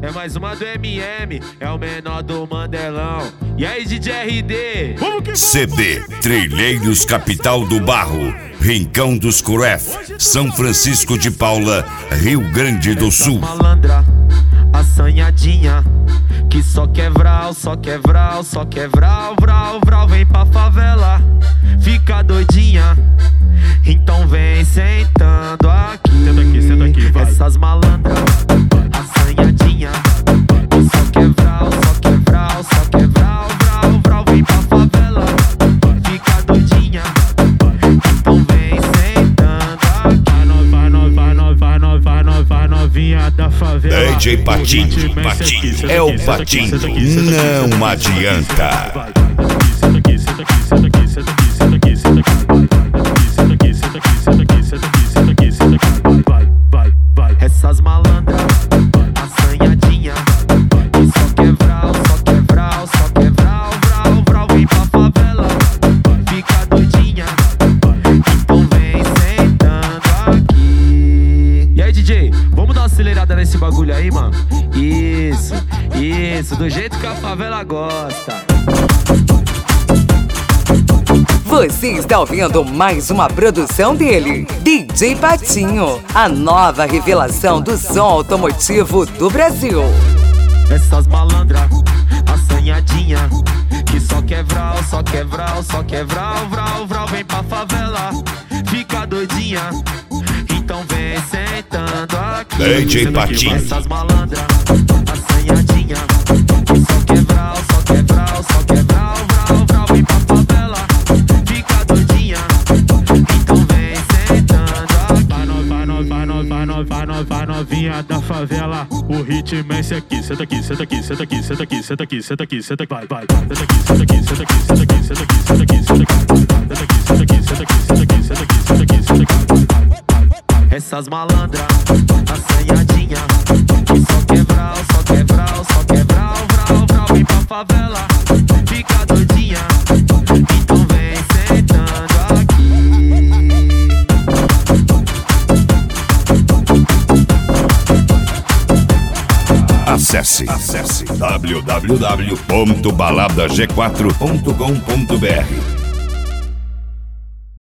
É mais uma do MM, é o menor do Mandelão. E aí, DJ RD? CD Trilheiros Capital do Barro, Rincão dos Curef, São Francisco de Paula, Rio Grande do Sul. Malandra, assanhadinha, que só quer vral, só quer vral, só quer vral, vral, vral. Vem pra favela, fica doidinha, então vem sentando aqui. Senta aqui, vai. Essas malandras, assanhadinha, que só quer vral, só quer vral, só quer vral, vral, vral. Vem pra favela, fica doidinha, então vem sentando aqui. Vai novinha da favela. DJ Patinho, Patinho, é o Patinho, não adianta. Senta aqui, senta aqui, senta aqui, senta aqui, senta aqui, senta aqui, senta aqui, senta aqui, senta aqui, senta aqui, senta aqui, senta aqui, vai. Essas malandras, assanhadinha, que só quer vral, só quer vral, só quer vral, vral, vral. Vem pra favela, fica doidinha, então vem sentando aqui. E aí, DJ, vamos dar uma acelerada nesse bagulho aí, mano? Isso, do jeito que a favela gosta. Você está ouvindo mais uma produção dele, DJ Patinho, a nova revelação do som automotivo do Brasil. Essas malandras, assanhadinha, que só quer vral, só quer vral, só quer vral, vral, vral. Vem pra favela, fica doidinha, então vem sentando aqui. DJ Patinho. Essas malandras, assanhadinha, que só quer vral, só quer vral, só quer vral, vral, vral. Vem pra favela, fica doidinha, então vem sentando aqui. Vai novinha da favela, o ritmo é esse aqui. Senta aqui, senta aqui, senta aqui, senta aqui, senta aqui, senta aqui, senta aqui, vai. Senta aqui, senta aqui, senta aqui, senta aqui, senta aqui, senta aqui, senta aqui, senta aqui, senta aqui, senta aqui, senta aqui, senta aqui, senta aqui, senta aqui. Essas malandras, assanhadinha, que só quer vral, só quer vral, só quer vral, vral, vral. Vem pra favela, fica doidinha, então vem sentando aqui. Acesse www.baladag4.com.br